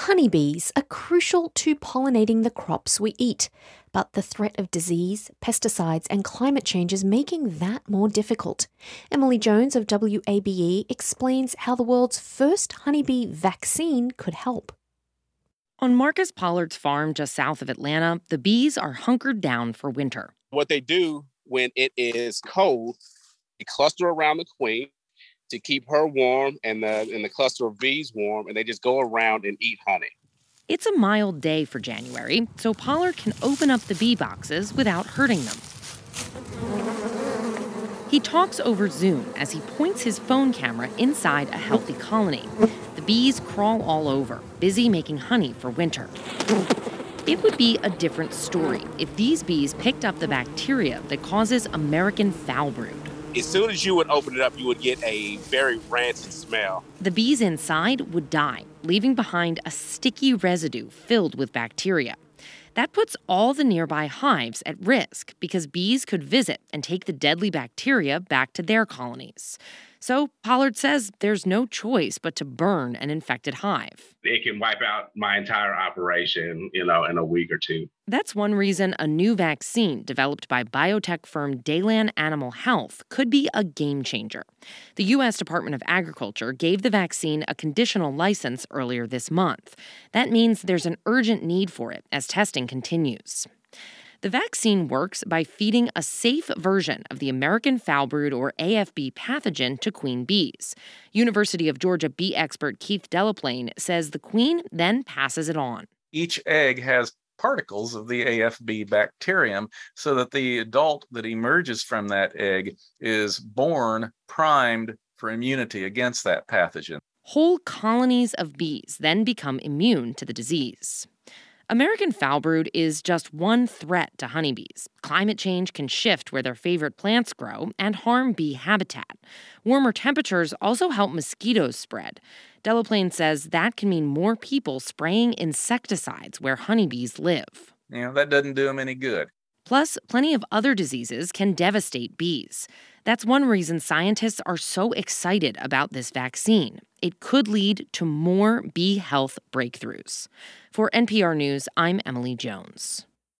Honeybees are crucial to pollinating the crops we eat, but the threat of disease, pesticides and climate change is making that more difficult. Emily Jones of WABE explains how the world's first honeybee vaccine could help. On Marcus Pollard's farm just south of Atlanta, the bees are hunkered down for winter. What they do when it is cold, they cluster around the queen to keep her warm and the cluster of bees warm, and they just go around and eat honey. It's a mild day for January, so Pollard can open up the bee boxes without hurting them. He talks over Zoom as he points his phone camera inside a healthy colony. The bees crawl all over, busy making honey for winter. It would be a different story if these bees picked up the bacteria that causes American foul brood. As soon as you would open it up, you would get a very rancid smell. The bees inside would die, leaving behind a sticky residue filled with bacteria. That puts all the nearby hives at risk because bees could visit and take the deadly bacteria back to their colonies. So Pollard says there's no choice but to burn an infected hive. It can wipe out my entire operation, in a week or two. That's one reason a new vaccine developed by biotech firm Daylan Animal Health could be a game changer. The U.S. Department of Agriculture gave the vaccine a conditional license earlier this month. That means there's an urgent need for it as testing continues. The vaccine works by feeding a safe version of the American foul brood or AFB pathogen to queen bees. University of Georgia bee expert Keith Delaplane says the queen then passes it on. Each egg has particles of the AFB bacterium so that the adult that emerges from that egg is born primed for immunity against that pathogen. Whole colonies of bees then become immune to the disease. American foul brood is just one threat to honeybees. Climate change can shift where their favorite plants grow and harm bee habitat. Warmer temperatures also help mosquitoes spread. Delaplane says that can mean more people spraying insecticides where honeybees live. That doesn't do them any good. Plus, plenty of other diseases can devastate bees. That's one reason scientists are so excited about this vaccine. It could lead to more bee health breakthroughs. For NPR News, I'm Emily Jones.